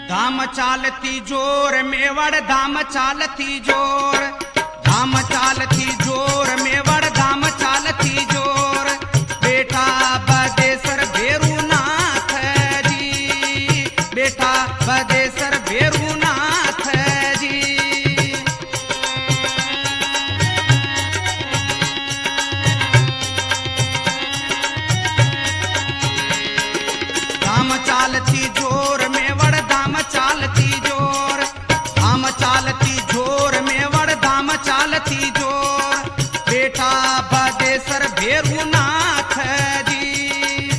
धाम चालती जोर मेवड़ धाम चालती जोर, धाम चालती जोर मेवड़ धाम चालती जोर, बेटा बदेसर भेरुनाथ जी, बेटा बदेसर भेरुनाथ जी। धाम चालती जोर मेवड़ धाम चालती जोर, धाम चालती जोर मेवड़ धाम चालती जोर, बेटा बदेसर भेरुनाथ जी।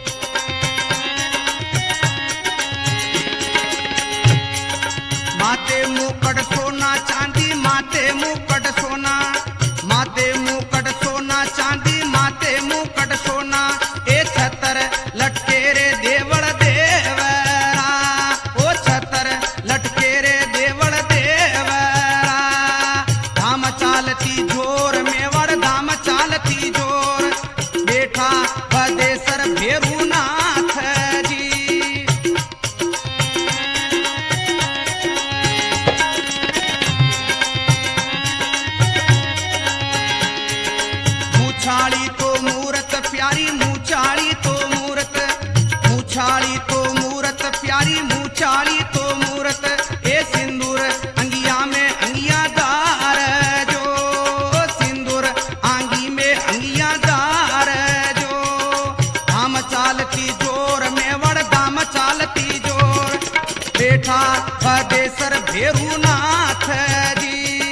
माते मुकुट सोना चांदी माते मुकुट सोना, माते मुकुट सोना चांदी माते मुकुट सोना, ए छतर लटके रे देवड़ देवरा, ओ छतर लटके रे देवड़ देवरा। धाम चालती जोर मेवड़ धाम चालती जोर, बेटा बदेसर भेरुनाथ जी। मूछाड़ी तो मूरत प्यारी मूछाड़ी तो मूरत, मूछाड़ी तो मूरत प्यारी मूछाड़ी तो मूरत, ए सिंदूर अंगिया में अंगिया दार जो, सिंदूर आंगी में अंगिया दार जो। धाम चालती जोर मेवड़ धाम चालती जोर, बेटा बदेसर भेरुनाथ जी।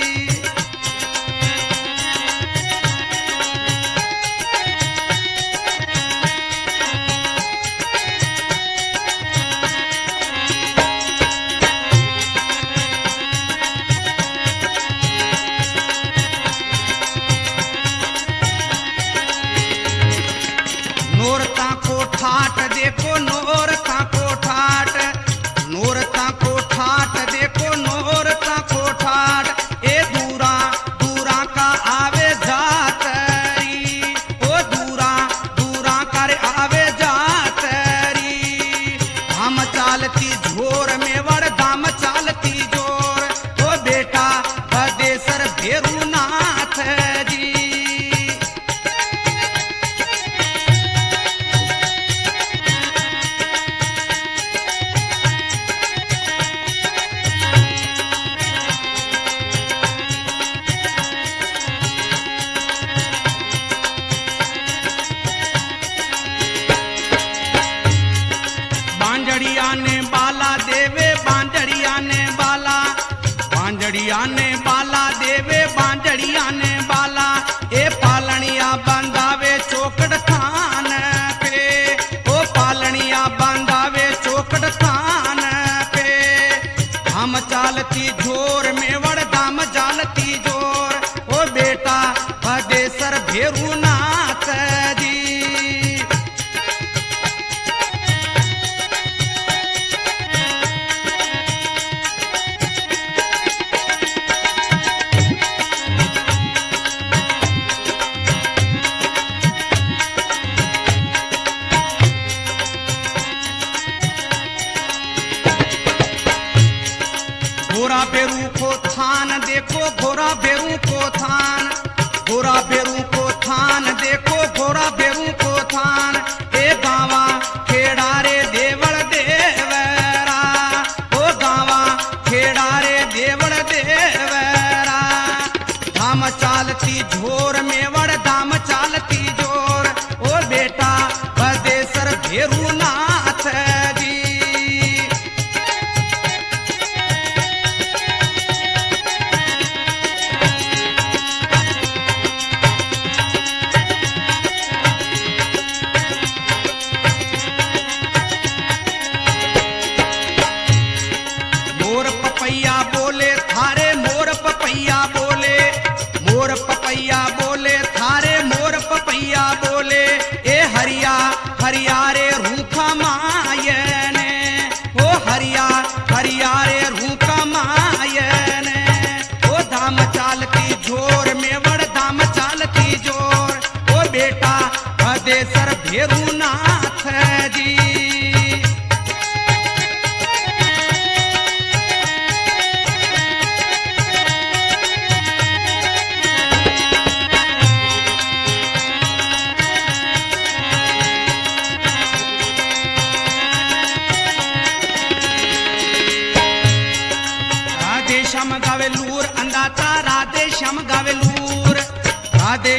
नोरता को ठाट देखो नोरता को ठाट, नोरता को ठाट देखो नोरता को ठाट, ए दूरा दूरा का आवे जातरी, ओ दूरा दूरा कर आवे जातरी। धाम चालती जोर मेवड़ धाम चालती जोर, ओ बेटा बदेसर भेरुनाथ जी। बांजड़िया ने बाला देवे बांजड़िया ने बाला, बांजड़िया ने बाला देवे बांजड़िया ने बाला, ए पालनिया बंधावे चौकट थान पे, ओ पालनिया बंधावे चौकट थान पे। धाम चालती जोर मेवड़ धाम चालती जोर, ओ बेटा बदेसर भेरुनाथ जी। घोरा बेरू को थान देखो घोरा बेरू को थान, घोरा बेरू को थान देखो घोरा बेरू को थान, ए गावा खेड़ा रे देवड़ देवरा, ओ गावा खेड़ा रे देवड़ देवरा। धाम चालती जोर मेवड़ धाम चालती जोर, ओ बेटा बदेसर भेरुनाथ जी।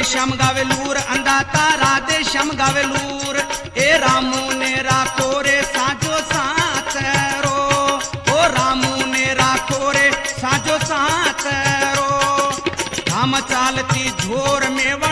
श्याम गावेलूर अंदाता राधे श्याम गावेलूर ए रामू ने राखो रे साजो साथ रो ओ रामू ने राखो रे साजो साथ रो हम चालती झोर में